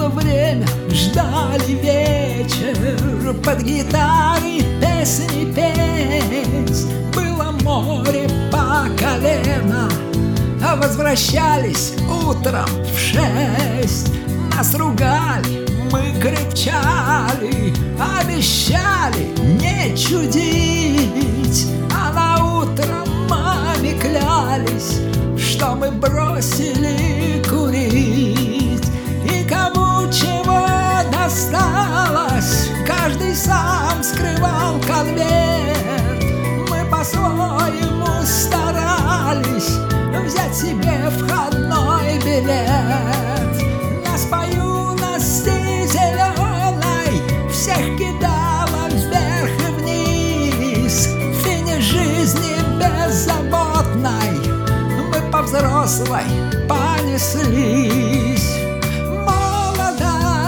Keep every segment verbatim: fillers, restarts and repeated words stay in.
было время, ждали вечер, под гитары песни петь. Было море по колено, а возвращались утром в шесть. Нас ругали, мы кричали, обещали не чудить, а на утро маме клялись, что мы бросили курить. И кому чего досталось, каждый сам скрывал конверт. Мы по-своему старались взять себе входной билет. Нас по юности зеленой всех кидало вверх и вниз. Финиш жизни беззаботной мы по взрослой понеслись. Молодость,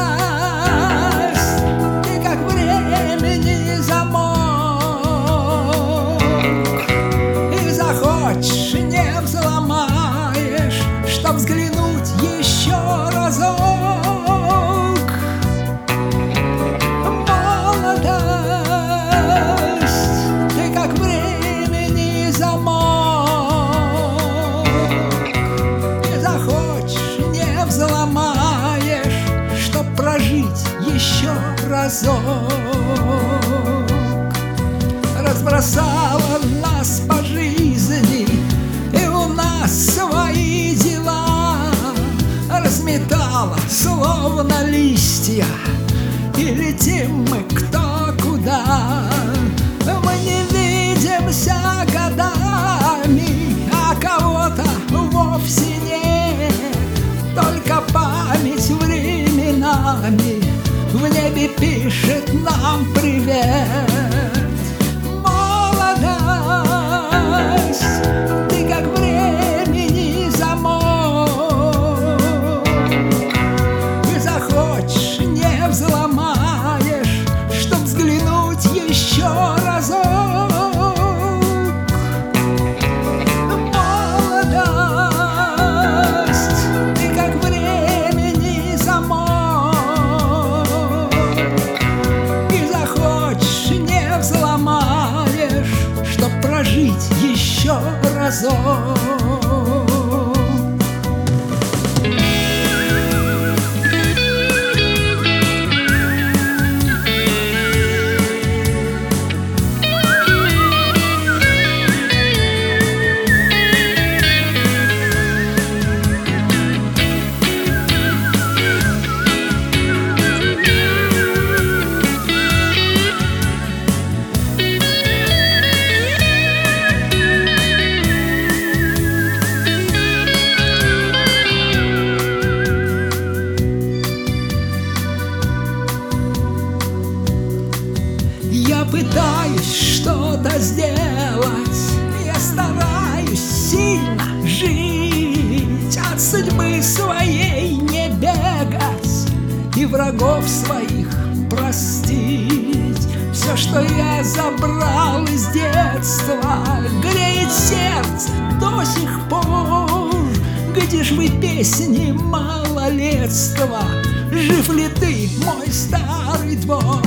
ты как времени замок, и захочешь, не взломаешь, чтоб взглянуть еще разок. Молодость, ты как времени замок, и захочешь, не взломаешь, чтоб прожить еще разок. Разбросала нас по жизни, и у нас свои дела. Разметала, словно листья, и летим мы кто куда. Мы не видимся годами, а кого-то вовсе нет. Только память временами в небе пишет нам привет. Молодость, ты как времени замок, и захочешь, не взломаешь, чтоб взглянуть еще разок. Молодость, ты как времени замок, и захочешь, не взломаешь, чтоб прожить еще разок. Я пытаюсь что-то сделать, я стараюсь сильно жить, от судьбы своей не бегать и врагов своих простить. Все, что я забрал из детства, греет сердце до сих пор. Где ж вы, песни малолетства? Жив ли ты, мой старый двор?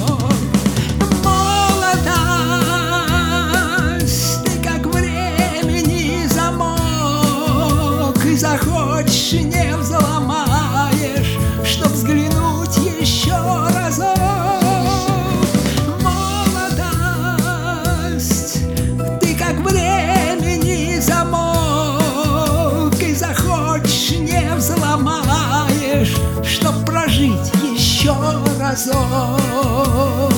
Молодость, ты как времени замок, и захочешь, не взломаешь, чтоб взглянуть еще разок. Молодость, ты как времени замок, и захочешь, не взломаешь, чтоб прожить еще разок.